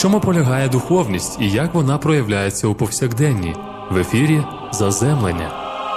чому полягає духовність і як вона проявляється у повсякденні? В ефірі «Заземлення».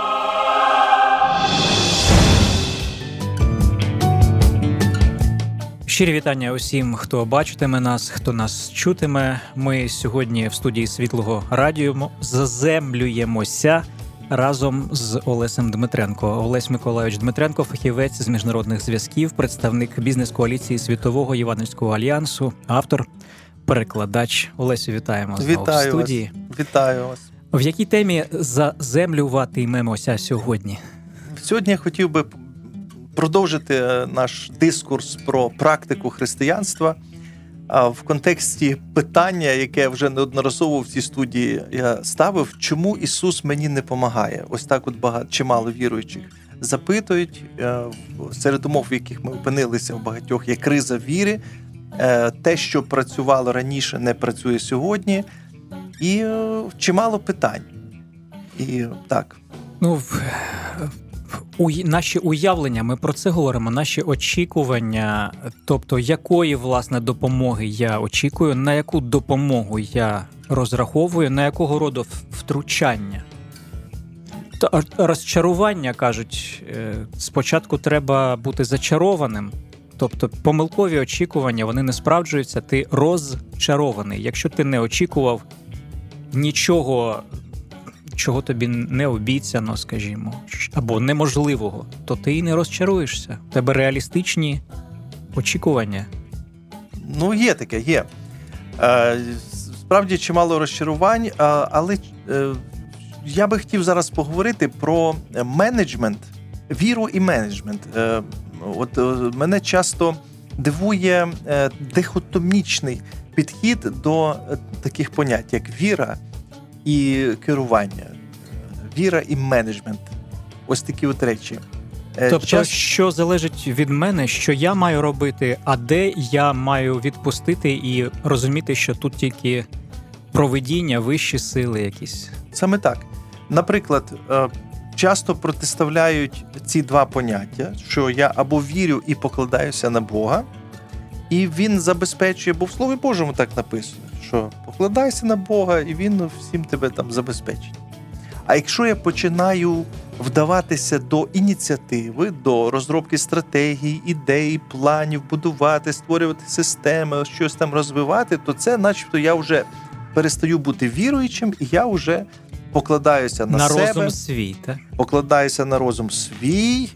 Щирі вітання усім, хто бачитиме нас, хто нас чутиме. Ми сьогодні в студії Світлого Радіо заземлюємося разом з Олесем Дмитренко. Олесь Миколайович Дмитренко – фахівець з міжнародних зв'язків, представник бізнес-коаліції Світового Євангельського альянсу, автор, перекладач. Олесю, вітаємо знову в студії. Вітаю вас. В якій темі заземлюватимемося сьогодні? Сьогодні я хотів би продовжити наш дискурс про практику християнства в контексті питання, яке вже неодноразово в цій студії я ставив, чому Ісус мені не помагає? Ось так от чимало віруючих запитують, серед умов, в яких ми опинилися в багатьох, є криза віри, те, що працювало раніше, не працює сьогодні, і чимало питань. І так. Наші уявлення, ми про це говоримо, наші очікування, тобто якої, власне, допомоги я очікую, на яку допомогу я розраховую, на якого роду втручання. Розчарування, кажуть, спочатку треба бути зачарованим, тобто помилкові очікування, вони не справджуються, ти розчарований. Якщо ти не очікував нічого, чого тобі не обіцяно, скажімо, або неможливого, то ти і не розчаруєшся. У тебе реалістичні очікування. Є таке, є. Справді чимало розчарувань, але я би хотів зараз поговорити про менеджмент, віру і менеджмент. От мене часто дивує дихотомічний підхід до таких понять, як віра і керування, віра і менеджмент. Ось такі от речі. Тобто, що залежить від мене, що я маю робити, а де я маю відпустити і розуміти, що тут тільки провидіння, вищі сили якісь. Саме так. Наприклад, часто протиставляють ці два поняття, що я або вірю і покладаюся на Бога, і Він забезпечує, бо в Слові Божому так написано, що покладайся на Бога, і Він всім тебе там забезпечить. А якщо я починаю вдаватися до ініціативи, до розробки стратегій, ідей, планів, будувати, створювати системи, щось там розвивати, то це начебто я вже перестаю бути віруючим, і я вже покладаюся на себе. На розум свій, так? Покладаюся на розум свій,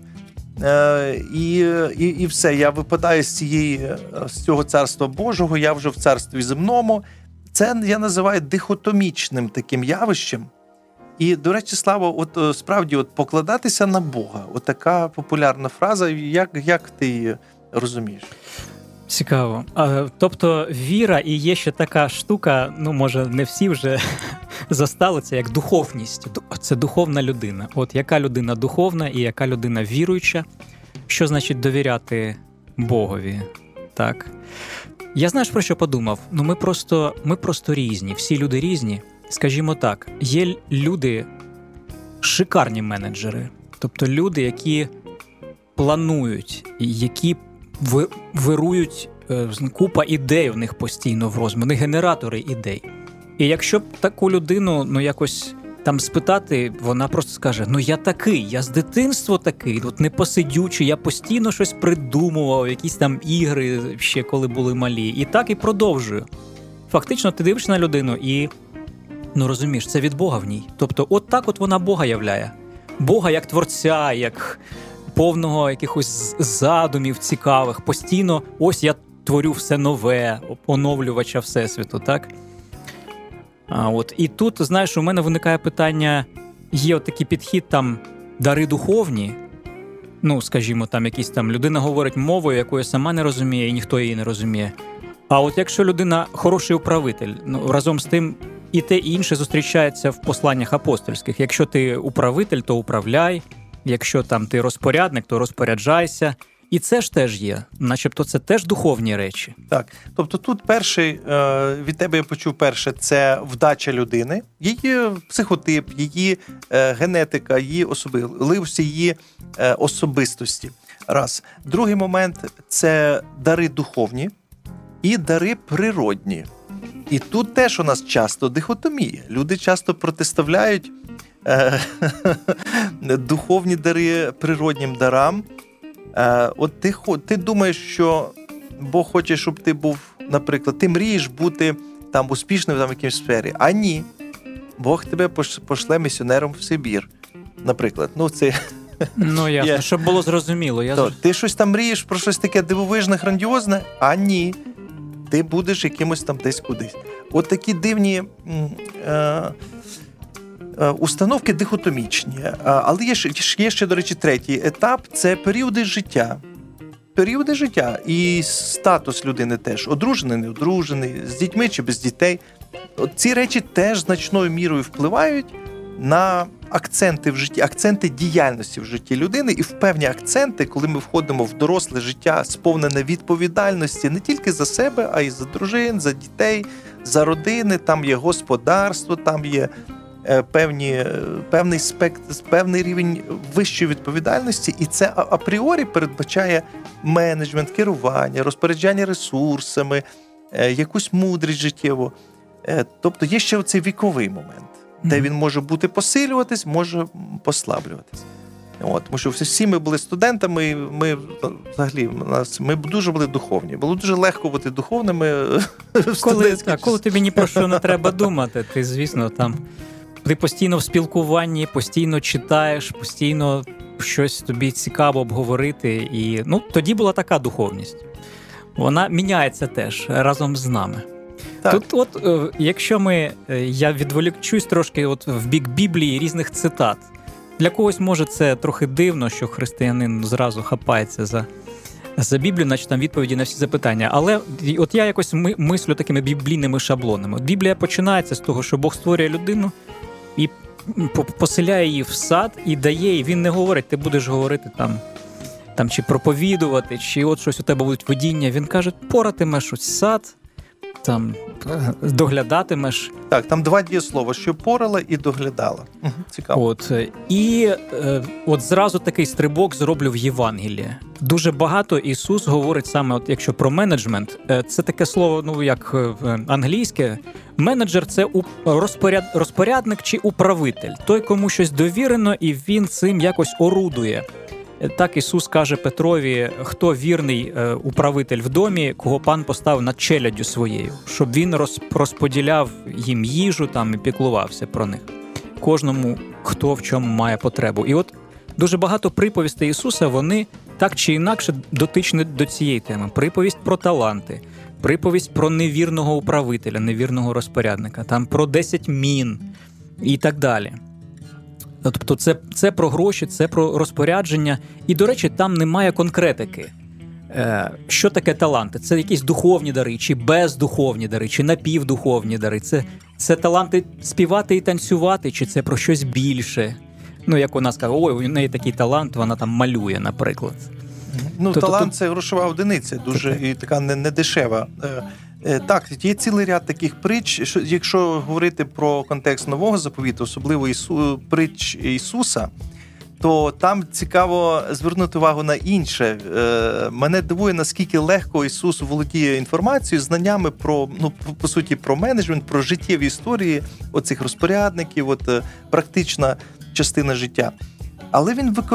і все, я випадаю з цього царства Божого, я вже в царстві земному. Це я називаю дихотомічним таким явищем. І, до речі, Слава, справді покладатися на Бога, така популярна фраза, як ти її розумієш? Цікаво. Тобто віра і є ще така штука, може не всі вже застали це, як духовність. Це духовна людина. От яка людина духовна і яка людина віруюча, що значить довіряти Богові, так? Я знаєш, про що подумав? Ми просто різні, всі люди різні. Скажімо так, є люди, шикарні менеджери, тобто люди, які планують, які вирують, купа ідей у них постійно в розумі, вони генератори ідей. І якщо б таку людину, якось там спитати, вона просто скаже, я такий, я з дитинства такий, непосидючий, я постійно щось придумував, якісь там ігри ще коли були малі, і так і продовжую. Фактично, ти дивишся на людину і, розумієш, це від Бога в ній. Тобто, так вона Бога являє. Бога як творця, як повного якихось задумів цікавих, постійно, ось я творю все нове, оновлювача Всесвіту, так? І тут, знаєш, у мене виникає питання, є такий підхід, там, дари духовні, скажімо, там, якісь там, людина говорить мовою, якою сама не розуміє, і ніхто її не розуміє. А якщо людина хороший управитель, разом з тим, і те, і інше зустрічається в посланнях апостольських. Якщо ти управитель, то управляй, якщо там ти розпорядник, то розпоряджайся. І це ж теж є, начебто це теж духовні речі. Так, тобто тут від тебе я почув перше, це вдача людини, її психотип, її генетика, її особливості, її особистості. Раз. Другий момент – це дари духовні і дари природні. І тут теж у нас часто дихотомія. Люди часто протиставляють духовні дари природнім дарам. От ти думаєш, що Бог хоче, щоб ти був, наприклад, ти мрієш бути там успішним в якійсь сфері. А ні. Бог тебе пошле місіонером в Сибір, наприклад. Ясно, щоб було зрозуміло. Ти щось там мрієш про щось таке дивовижне, грандіозне, а ні. Ти будеш якимось там десь кудись. От такі дивні установки дихотомічні. Але є ще, до речі, третій етап – це періоди життя. Періоди життя і статус людини теж. Одружений, не одружений, з дітьми чи без дітей. От ці речі теж значною мірою впливають на акценти в житті, акценти діяльності в житті людини і в певні акценти, коли ми входимо в доросле життя, сповнене відповідальності не тільки за себе, а й за дружин, за дітей, за родини, там є господарство, там є певний рівень вищої відповідальності, і це апріорі передбачає менеджмент, керування, розпоряджання ресурсами, якусь мудрість життєву. Тобто є ще оцей віковий момент, де він може бути посилюватись, може послаблюватись. Тому що всі ми були студентами, ми дуже були духовні. Було дуже легко бути духовними в студентській. Коли тобі ні про що не треба думати, ти, звісно, там ти постійно в спілкуванні, постійно читаєш, постійно щось тобі цікаво обговорити. І тоді була така духовність. Вона міняється теж разом з нами. Так. Тут, якщо я відволікчусь трошки в бік Біблії різних цитат. Для когось, може, це трохи дивно, що християнин зразу хапається за Біблію, наче там відповіді на всі запитання. Але от я якось мислю такими біблійними шаблонами. Біблія починається з того, що Бог створює людину і поселяє її в сад і дає, і він не говорить, ти будеш говорити там чи проповідувати, чи от щось у тебе будуть видіння. Він каже, поратимеш ось сад, там доглядатимеш. Так, там два дієслова, що порала і доглядала. Цікаво. От зразу такий стрибок зроблю в Євангелії. Дуже багато Ісус говорить саме, якщо про менеджмент, це таке слово, як англійське. Менеджер – це розпорядник чи управитель. Той, кому щось довірено, і він цим якось орудує. Так Ісус каже Петрові, хто вірний управитель в домі, кого пан поставив над челяддю своєю, щоб він розподіляв їм їжу і піклувався про них. Кожному, хто в чому має потребу. І от дуже багато приповістей Ісуса, вони так чи інакше дотичні до цієї теми. Приповість про таланти, приповість про невірного управителя, невірного розпорядника, там про 10 мін і так далі. Тобто це про гроші, це про розпорядження. І, до речі, там немає конкретики. Що таке таланти? Це якісь духовні дари, чи бездуховні дари, чи напівдуховні дари. Це таланти співати і танцювати, чи це про щось більше? Як у нас каже, у неї такий талант, вона там малює, наприклад. Талант – це грошова одиниця, дуже і така недешева. Так, є цілий ряд таких притч, якщо говорити про контекст Нового заповіту, особливо притч Ісуса, то там цікаво звернути увагу на інше. Мене дивує, наскільки легко Ісус володіє інформацією, знаннями по суті, про менеджмент, про життєві історії оцих розпорядників, практична частина життя. Але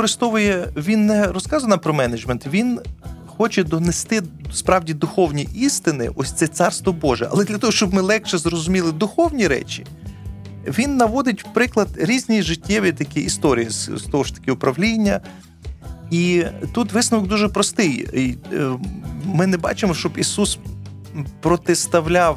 він не розказує нам про менеджмент, він хоче донести справді духовні істини, ось це Царство Боже. Але для того, щоб ми легше зрозуміли духовні речі, він наводить в приклад різні життєві такі історії з того ж таки управління. І тут висновок дуже простий. Ми не бачимо, щоб Ісус протиставляв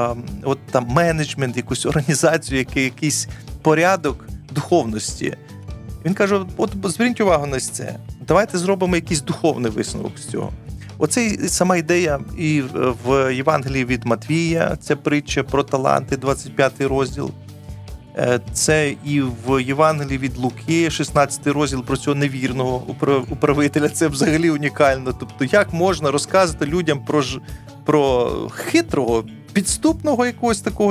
менеджмент, якусь організацію, якийсь порядок духовності. Він каже, зверніть увагу на це. Давайте зробимо якийсь духовний висновок з цього. Оце сама ідея і в Євангелії від Матвія, це притча про таланти, 25 розділ. Це і в Євангелії від Луки, 16 розділ, про цього невірного управителя. Це взагалі унікально. Тобто, як можна розказати людям про хитрого, підступного якогось такого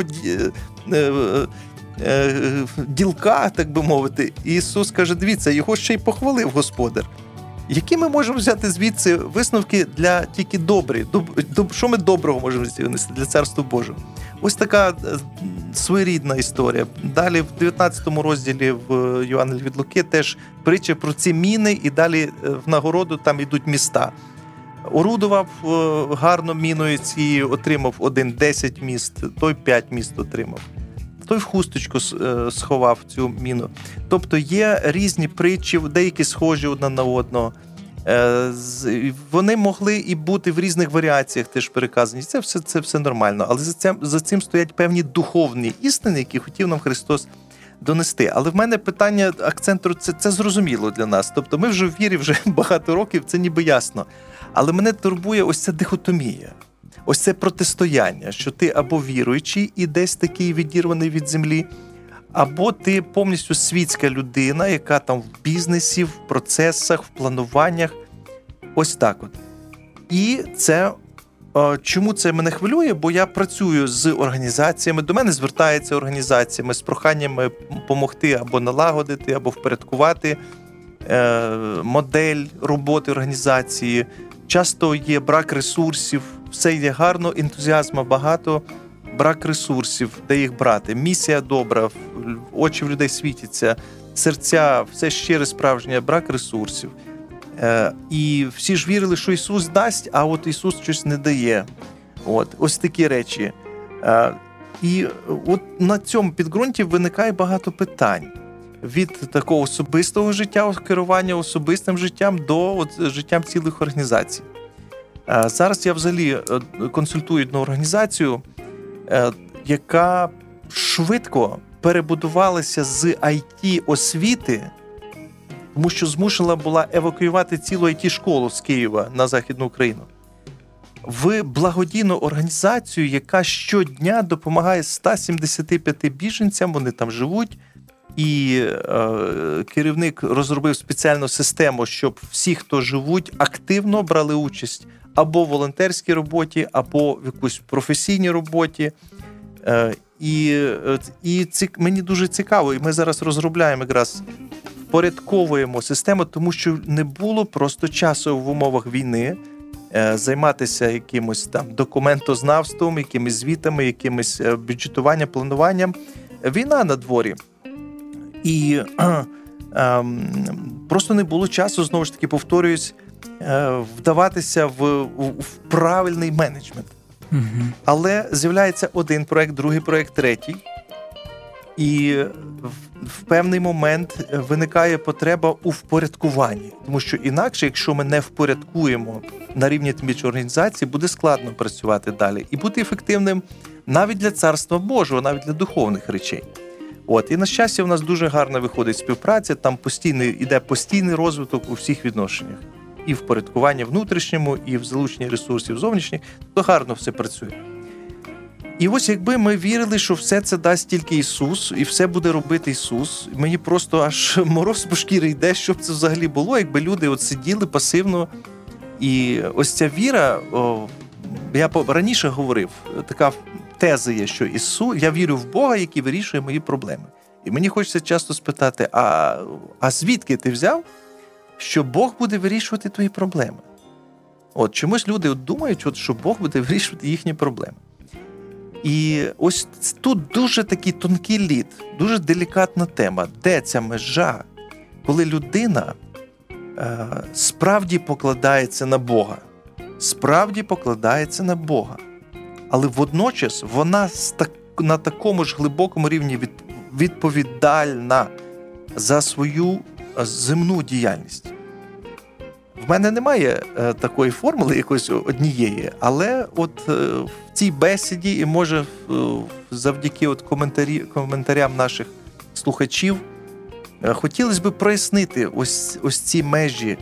ділка, так би мовити. І Ісус каже, дивіться, його ще й похвалив Господар. Які ми можемо взяти звідси висновки для тільки добрі? Що ми доброго можемо винести для Царства Божого? Ось така своєрідна історія. Далі в 19 розділі в Євангелії від Луки теж притча про ці міни, і далі в нагороду там йдуть міста. Орудував гарно міною цією, отримав 10 міст, той 5 міст отримав. Той в хусточку сховав цю міну. Тобто є різні притчі, деякі схожі одна на одного. Вони могли і бути в різних варіаціях теж переказані. Це все нормально. Але за цим стоять певні духовні істини, які хотів нам Христос донести. Але в мене питання, акцент, це зрозуміло для нас. Тобто ми вже в вірі вже багато років, це ніби ясно. Але мене турбує ось ця дихотомія. Ось це протистояння, що ти або віруючий і десь такий відірваний від землі, або ти повністю світська людина, яка там в бізнесі, в процесах, в плануваннях. Ось так от. І це, чому це мене хвилює? Бо я працюю з організаціями, до мене звертаються організаціями з проханнями допомогти або налагодити, або впорядкувати модель роботи організації. Часто є брак ресурсів, все йде гарно, ентузіазму багато, брак ресурсів, де їх брати. Місія добра, очі в людей світяться, серця, все щире, справжнє, брак ресурсів. І всі ж вірили, що Ісус дасть, а от Ісус щось не дає. Ось такі речі. І от на цьому підґрунті виникає багато питань. Від такого особистого життя, керування особистим життям до життям цілих організацій. Зараз я взагалі консультую одну організацію, яка швидко перебудувалася з IT-освіти, тому що змушена була евакуювати цілу IT-школу з Києва на Західну Україну, в благодійну організацію, яка щодня допомагає 175 біженцям, вони там живуть, і керівник розробив спеціальну систему, щоб всі, хто живуть, активно брали участь або в волонтерській роботі, або в якійсь професійній роботі. І мені дуже цікаво, і ми зараз розробляємо якраз, впорядковуємо систему, тому що не було просто часу в умовах війни займатися якимось там документознавством, якимись звітами, якимось бюджетуванням, плануванням. Війна на дворі. І просто не було часу, знову ж таки, повторююсь, вдаватися в правильний менеджмент. Угу. Але з'являється один проект, другий проект, третій. І в певний момент виникає потреба у впорядкуванні. Тому що інакше, якщо ми не впорядкуємо на рівні тимчасової організації, буде складно працювати далі. І бути ефективним навіть для Царства Божого, навіть для духовних речей. І, на щастя, у нас дуже гарно виходить співпраця, там іде постійний розвиток у всіх відношеннях. І в впорядкуванні внутрішньому, і в залученні ресурсів зовнішніх, то гарно все працює. І ось якби ми вірили, що все це дасть тільки Ісус, і все буде робити Ісус, мені просто аж мороз по шкірі йде, щоб це взагалі було, якби люди сиділи пасивно. І ось ця віра, я раніше говорив, така теза є, що я вірю в Бога, який вирішує мої проблеми. І мені хочеться часто спитати, а звідки ти взяв, що Бог буде вирішувати твої проблеми? Чомусь люди думають, що Бог буде вирішувати їхні проблеми. І ось тут дуже такий тонкий лід, дуже делікатна тема. Де ця межа, коли людина справді покладається на Бога? Справді покладається на Бога. Але водночас вона на такому ж глибокому рівні відповідальна за свою земну діяльність. В мене немає такої формули якоїсь однієї, але в цій бесіді і, може, завдяки коментарям наших слухачів, хотілося б прояснити ось ці межі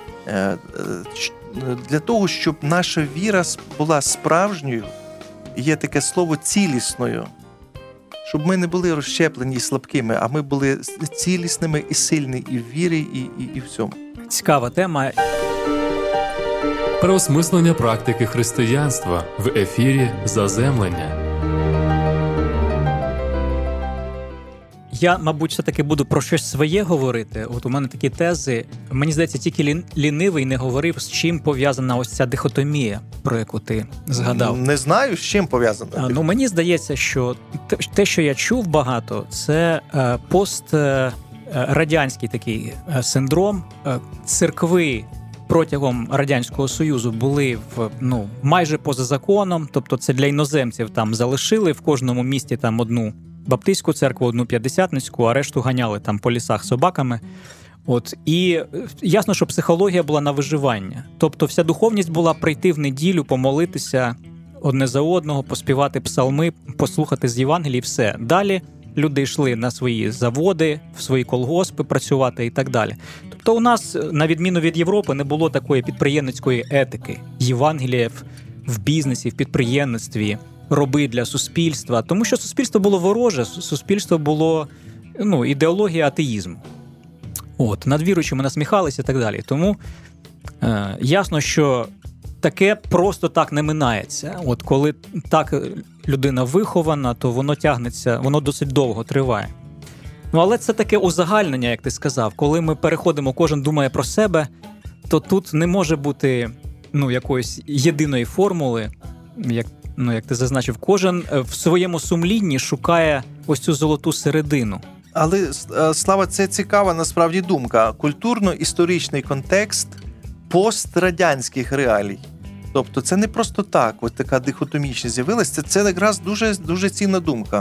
для того, щоб наша віра була справжньою, є таке слово цілісною, щоб ми не були розщеплені і слабкими, а ми були цілісними і сильні і в вірі, і в цьому. Цікава тема. Переосмислення практики християнства в ефірі «Заземлення». я, мабуть, все-таки буду про щось своє говорити. От у мене такі тези. Мені здається, тільки лінивий не говорив, з чим пов'язана ось ця дихотомія, про яку ти згадав. Не знаю, з чим пов'язана. Ну, мені здається, що те, що я чув багато, це пострадянський такий синдром. Церкви протягом Радянського Союзу були майже поза законом, тобто це для іноземців там залишили в кожному місті там одну баптистську церкву, одну п'ятдесятницьку, а решту ганяли там по лісах собаками. І ясно, що психологія була на виживання. Тобто вся духовність була прийти в неділю, помолитися одне за одного, поспівати псалми, послухати з Євангелії, все. Далі люди йшли на свої заводи, в свої колгоспи працювати і так далі. Тобто у нас, на відміну від Європи, не було такої підприємницької етики. Євангелія в бізнесі, в підприємництві, роби для суспільства. Тому що суспільство було вороже, суспільство було ідеологія атеїзму. Над віруючими насміхалися і так далі. Тому ясно, що таке просто так не минається. Коли так людина вихована, то воно тягнеться, воно досить довго триває. Але це таке узагальнення, як ти сказав. Коли ми переходимо, кожен думає про себе, то тут не може бути якоїсь єдиної формули, як ти зазначив, кожен в своєму сумлінні шукає ось цю золоту середину. Але, Слава, це цікава насправді думка. Культурно-історичний контекст пострадянських реалій. Тобто це не просто так, ось така дихотомічність з'явилася, це якраз дуже, дуже цінна думка.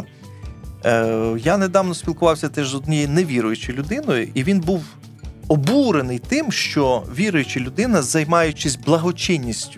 Я недавно спілкувався теж з однією невіруючою людиною, і він був обурений тим, що віруюча людина, займаючись благочинністю,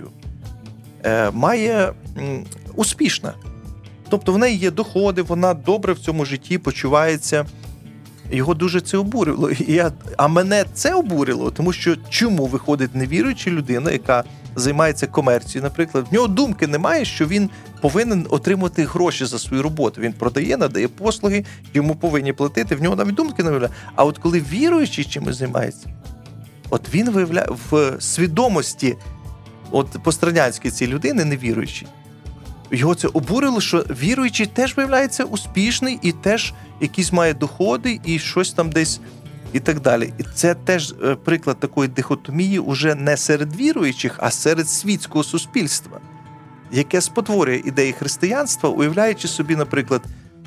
має успішна. Тобто в неї є доходи, вона добре в цьому житті почувається. Його дуже це обурило. А мене це обурило, тому що чому виходить невіруюча людина, яка займається комерцією, наприклад, в нього думки немає, що він повинен отримати гроші за свою роботу. Він продає, надає послуги, йому повинні платити, в нього навіть думки не виявляє. А от коли віруючий чимось займається, він виявляє в свідомості пострадянської цієї людини, невіруючий, його це обурило, що віруючий теж виявляється успішний і теж якісь має доходи і щось там десь і так далі. І це теж приклад такої дихотомії уже не серед віруючих, а серед світського суспільства, яке спотворює ідеї християнства, уявляючи собі, наприклад,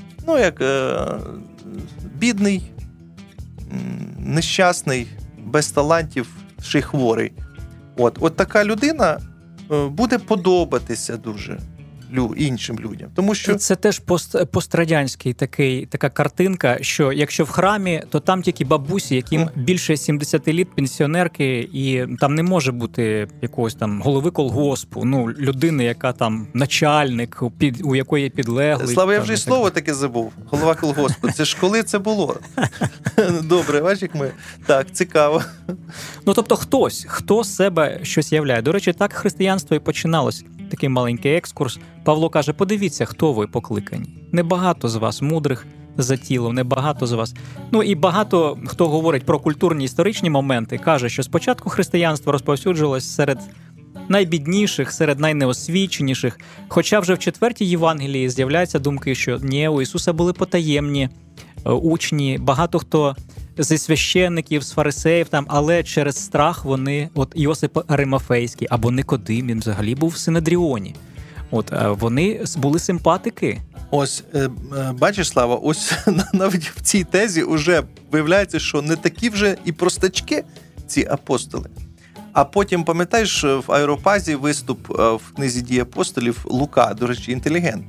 бідний, нещасний, без талантів, ще й хворий. От така людина буде подобатися дуже іншим людям. Тому що це теж пострадянський така картинка, що якщо в храмі, то там тільки бабусі, яким більше 70 літ, пенсіонерки, і там не може бути якогось там голови колгоспу, людини, яка там начальник, у якої є підлеглий. Слава, я вже і слово таке забув. Голова колгоспу. Це ж коли це було? Добре, бачиш, як ми. Так, цікаво. Тобто хто з себе щось являє. До речі, так християнство і починалось. Такий маленький екскурс. Павло каже, подивіться, хто ви покликані. Небагато з вас мудрих за тілом, небагато з вас. І багато хто говорить про культурні історичні моменти, каже, що спочатку християнство розповсюджувалось серед найбідніших, серед найнеосвіченіших. Хоча вже в 4-й Євангелії з'являються думки, що у Ісуса були потаємні учні, багато хто зі священників, з фарисеїв, але через страх вони, Йосип Аримафейський або Никодим, він взагалі був в Синедріоні. Вони були симпатики. Ось, бачиш, Слава, ось навіть в цій тезі вже виявляється, що не такі вже і простачки ці апостоли. А потім, пам'ятаєш, в Аеропазі виступ в книзі «Дії апостолів» Лука, до речі, інтелігент.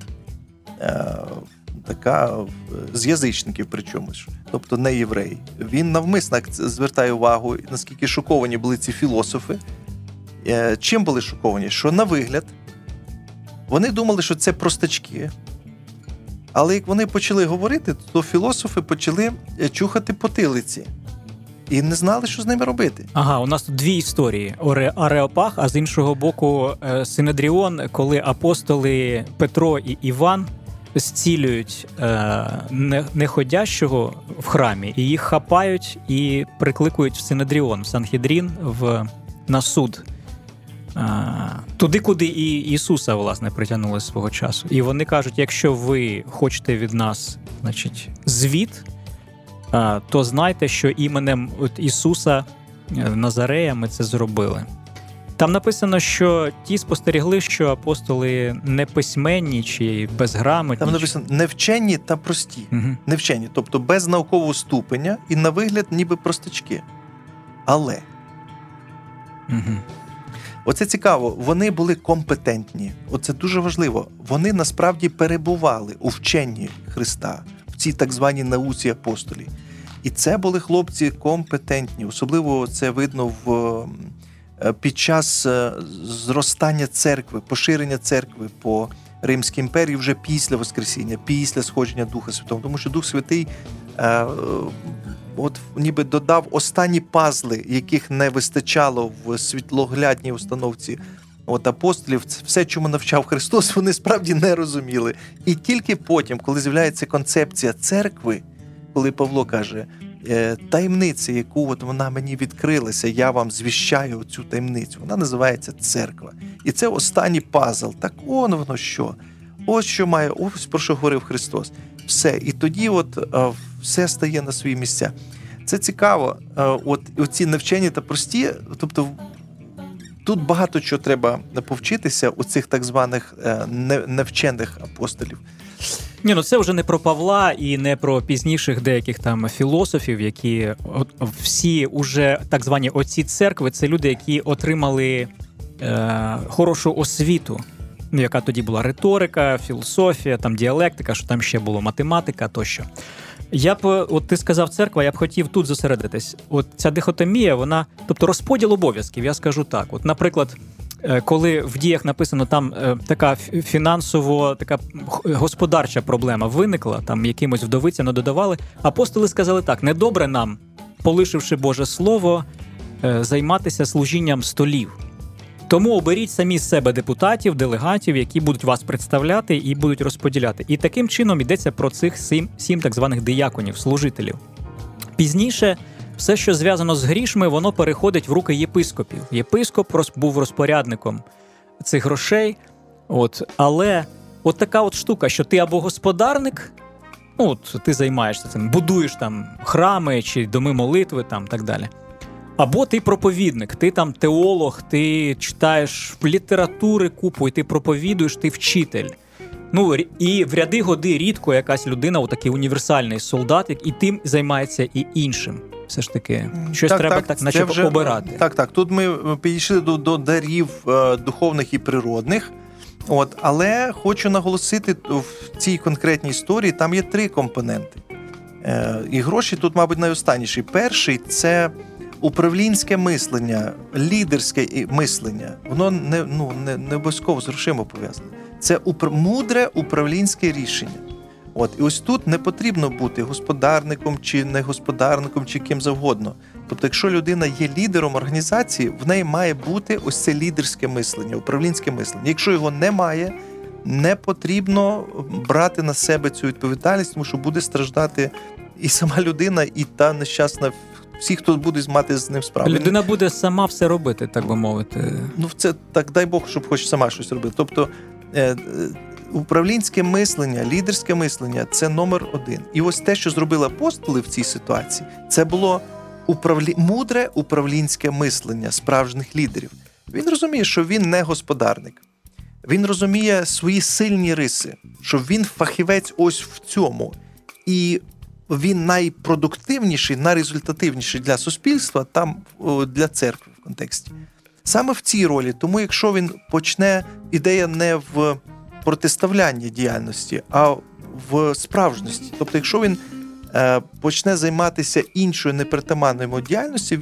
Така з язичників причому ж, тобто не єврей. Він навмисно звертає увагу, наскільки шоковані були ці філософи. Чим були шоковані? Що на вигляд вони думали, що це простачки. Але як вони почали говорити, то філософи почали чухати потилиці. І не знали, що з ними робити. У нас тут дві історії. Ареопаг, а з іншого боку Синедріон, коли апостоли Петро і Іван зцілюють неходящого в храмі, і їх хапають і прикликують в Синедріон, в Санхедрін, на суд. Туди, куди і Ісуса, власне, притягнули свого часу. І вони кажуть, якщо ви хочете від нас, звіт, то знайте, що іменем Ісуса Назарея ми це зробили. Там написано, що ті спостерігли, що апостоли не письменні чи безграмотні. Там написано невчені та прості. Угу. Невчені, тобто без наукового ступеня і на вигляд ніби простачки. Але оце цікаво, вони були компетентні. Оце дуже важливо. Вони насправді перебували у вченні Христа, в цій так званій науці апостолів. І це були хлопці компетентні. Особливо це видно під час зростання церкви, поширення церкви по Римській імперії вже після Воскресіння, після сходження Духа Святого. Тому що Дух Святий ніби додав останні пазли, яких не вистачало в світлоглядній установці апостолів. Все, чому навчав Христос, вони справді не розуміли. І тільки потім, коли з'являється концепція церкви, коли Павло каже, таємниця, яку вона мені відкрилася, я вам звіщаю цю таємницю, вона називається церква. І це останній пазл. Так воно що? Ось що має, ось про що говорив Христос. Все. І тоді все стає на свої місця. Це цікаво. Оці навчені та прості, тобто тут багато чого треба повчитися у цих так званих невчених апостолів. Це вже не про Павла і не про пізніших деяких там філософів, які всі уже так звані отці церкви, це люди, які отримали хорошу освіту, яка тоді була риторика, філософія, там діалектика, що там ще було математика тощо. Я б, ти сказав церква, я б хотів тут зосередитись. Ця дихотомія, вона, тобто розподіл обов'язків, я скажу так. Наприклад, коли в діях написано, там така фінансово, така господарча проблема виникла, там якимось вдовицям не додавали, апостоли сказали так, недобре нам, полишивши Боже Слово, займатися служінням столів. Тому оберіть самі з себе депутатів, делегатів, які будуть вас представляти і будуть розподіляти. І таким чином йдеться про цих 7 так званих дияконів, служителів. Пізніше все, що зв'язано з грішми, воно переходить в руки єпископів. Єпископ був розпорядником цих грошей. Але така штука, що ти або господарник, ти займаєшся цим, будуєш там храми чи доми молитви, там так далі. Або ти проповідник, ти там теолог, ти читаєш літератури купу, і ти проповідуєш, ти вчитель. І в ряди годи рідко якась людина, такий універсальний солдат, і тим займається і іншим. Все ж таки, щось треба наче обирати. Так. Тут ми підійшли до дарів духовних і природних. Але хочу наголосити, в цій конкретній історії там є 3 компоненти. І гроші тут, мабуть, найостанніший. Перший – це управлінське мислення, лідерське мислення. Воно не обов'язково з грошима пов'язане. Це мудре управлінське рішення. І ось тут не потрібно бути господарником, чи не господарником, чи ким завгодно. Тобто, якщо людина є лідером організації, в неї має бути ось це лідерське мислення, управлінське мислення. Якщо його немає, не потрібно брати на себе цю відповідальність, тому що буде страждати і сама людина, і та нещасна, всі, хто буде мати з ним справу. Людина буде сама все робити, так би мовити. Це так, дай Бог, щоб хоч сама щось робити. Тобто, управлінське мислення, лідерське мислення – це номер 1. І ось те, що зробили апостоли в цій ситуації, це було мудре управлінське мислення справжніх лідерів. Він розуміє, що він не господарник. Він розуміє свої сильні риси, що він фахівець ось в цьому. І він найпродуктивніший, найрезультативніший для суспільства, там для церкви в контексті. Саме в цій ролі. Тому якщо він почне, ідея не в протиставлянні діяльності, а в справжності. Тобто, якщо він почне займатися іншою непритаманною йому діяльністю,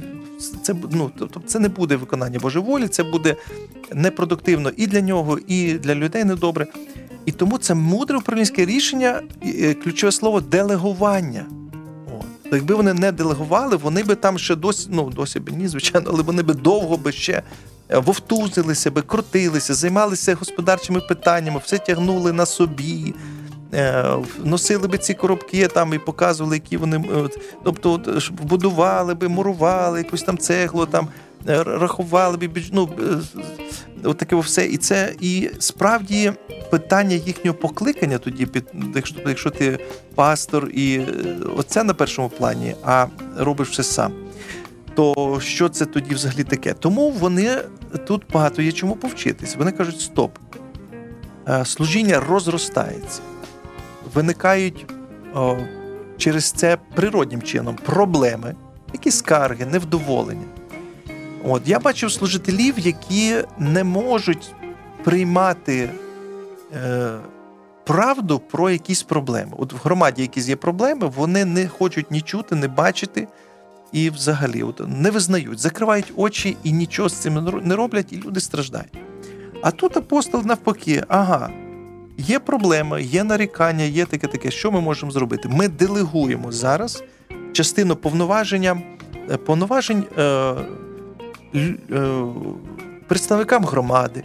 це не буде виконання Божої волі, це буде непродуктивно і для нього, і для людей недобре. І тому це мудре управлінське рішення, ключове слово – делегування. Якби вони не делегували, вони би там ще досі б ні, звичайно, але вони би довго би ще вовтузилися, би крутилися, займалися господарчими питаннями, все тягнули на собі, носили би ці коробки там і показували, які вони, тобто будували би, мурували якусь там цеглу, там рахували б, отаке все. І справді питання їхнього покликання тоді, якщо ти пастор, і оце на першому плані, а робиш все сам, то що це тоді взагалі таке? Тому вони тут багато є чому повчитись. Вони кажуть, стоп, служіння розростається. Виникають через це природнім чином проблеми, якісь скарги, невдоволення. Я бачив служителів, які не можуть приймати правду про якісь проблеми. В громаді якісь є проблеми, вони не хочуть ні чути, не бачити і взагалі не визнають, закривають очі і нічого з цим не роблять, і люди страждають. А тут апостол навпаки, є проблема, є нарікання, є таке, що ми можемо зробити? Ми делегуємо зараз частину повноважень представникам громади.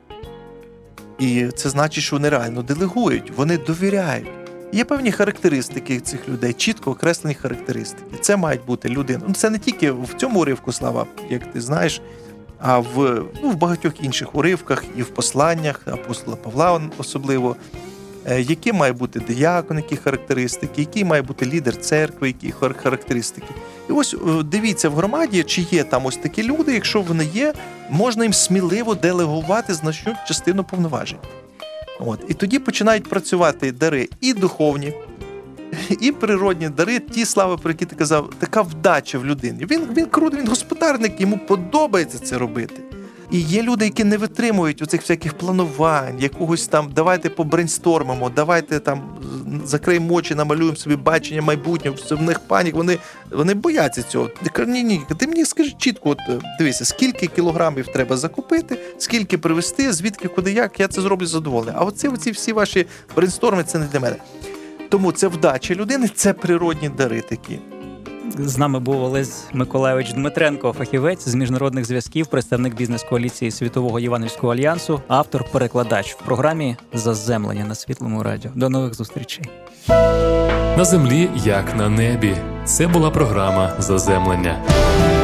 І це значить, що вони реально делегують, вони довіряють. Є певні характеристики цих людей, чітко окреслені характеристики. Це мають бути людини. Це не тільки в цьому уривку, Слава, як ти знаєш, а в багатьох інших уривках і в посланнях апостола Павла особливо. Які має бути диякон, які характеристики, який має бути лідер церкви, які характеристики. І ось дивіться в громаді, чи є там ось такі люди, якщо вони є, можна їм сміливо делегувати значну частину повноважень. І тоді починають працювати дари і духовні, і природні дари, ті, Слава, про які ти казав, така вдача в людині. Він крутий, він господарник, йому подобається це робити. І є люди, які не витримують оцих всяких планувань, якогось там, давайте побрейнстормимо, давайте там закриємо очі, намалюємо собі бачення майбутнього, в них панік, вони бояться цього. Я кажу, ні, ти мені скажи чітко, дивися, скільки кілограмів треба закупити, скільки привезти, звідки, куди, як, я це зроблю задоволений. А оці всі ваші брейнсторми, це не для мене. Тому це вдача людини, це природні дари такі. З нами був Олесь Миколайович Дмитренко, фахівець з міжнародних зв'язків, представник бізнес-коаліції Світового Євангельського альянсу, автор-перекладач в програмі «Заземлення» на Світлому радіо. До нових зустрічей. На землі, як на небі. Це була програма «Заземлення».